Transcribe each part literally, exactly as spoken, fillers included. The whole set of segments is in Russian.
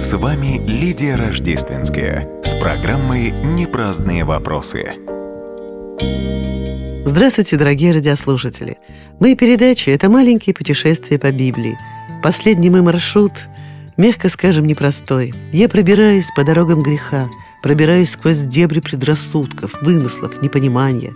С вами Лидия Рождественская с программой «Непраздные вопросы». Здравствуйте, дорогие радиослушатели! Мои передачи – это маленькие путешествия по Библии. Последний мой маршрут, мягко скажем, непростой. Я пробираюсь по дорогам греха, пробираюсь сквозь дебри предрассудков, вымыслов, непонимания.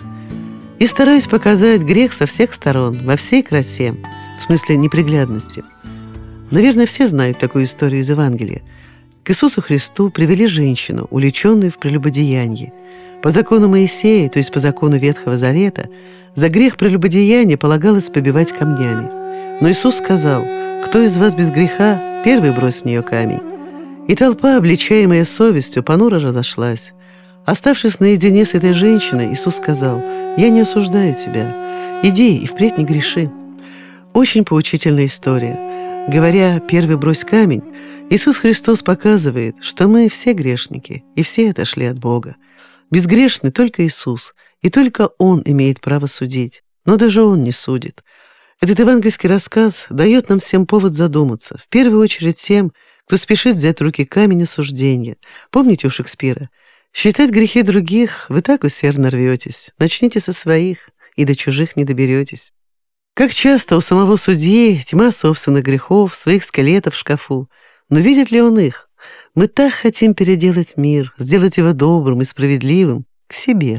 И стараюсь показать грех со всех сторон, во всей красе, в смысле неприглядности. Наверное, все знают такую историю из Евангелия. К Иисусу Христу привели женщину, увлеченную в прелюбодеянии. По закону Моисея, то есть по закону Ветхого Завета, за грех прелюбодеяния полагалось побивать камнями. Но Иисус сказал: «Кто из вас без греха, первый брось в нее камень». И толпа, обличаемая совестью, понуро разошлась. Оставшись наедине с этой женщиной, Иисус сказал: «Я не осуждаю тебя. Иди и впредь не греши». Очень поучительная история. Говоря «первый брось камень», Иисус Христос показывает, что мы все грешники, и все отошли от Бога. Безгрешный только Иисус, и только Он имеет право судить. Но даже Он не судит. Этот евангельский рассказ дает нам всем повод задуматься, в первую очередь тем, кто спешит взять в руки камень осуждения. Помните у Шекспира? «Считать грехи других вы так усердно рветесь. Начните со своих, и до чужих не доберетесь». Как часто у самого судьи тьма собственных грехов, своих скелетов в шкафу. Но видит ли он их? Мы так хотим переделать мир, сделать его добрым и справедливым к себе.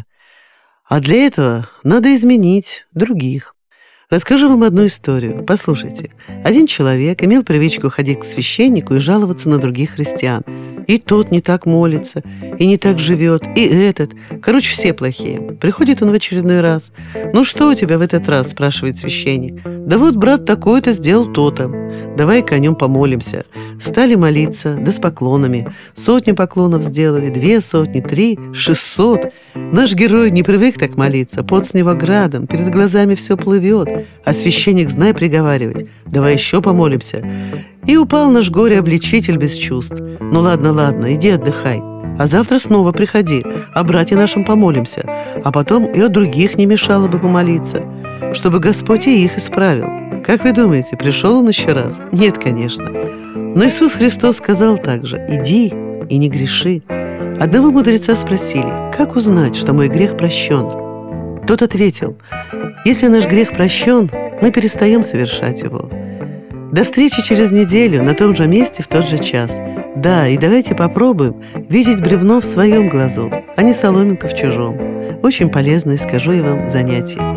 А для этого надо изменить других. Расскажу вам одну историю. Послушайте. Один человек имел привычку ходить к священнику и жаловаться на других христиан. И тот не так молится, и не так живет, и этот. Короче, все плохие. Приходит он в очередной раз. «Ну что у тебя в этот раз?» – спрашивает священник. «Да вот брат такой-то сделал то-то. Давай-ка о нем помолимся». Стали молиться, да с поклонами. Сотню поклонов сделали, две сотни, три, шестьсот. Наш герой не привык так молиться. Пот с него градом, перед глазами все плывет. А священник, знай, приговаривать: «Давай еще помолимся». И упал наш горе-обличитель без чувств. «Ну ладно, ладно, иди отдыхай. А завтра снова приходи, о брате нашим помолимся. А потом и о других не мешало бы помолиться, чтобы Господь и их исправил». Как вы думаете, пришел он еще раз? Нет, конечно. Но Иисус Христос сказал также: «Иди и не греши». Одного мудреца спросили: «Как узнать, что мой грех прощен?» Тот ответил: «Если наш грех прощен, мы перестаем совершать его». До встречи через неделю на том же месте в тот же час. Да, и давайте попробуем видеть бревно в своем глазу, а не соломинку в чужом. Очень полезное, скажу я вам, занятие.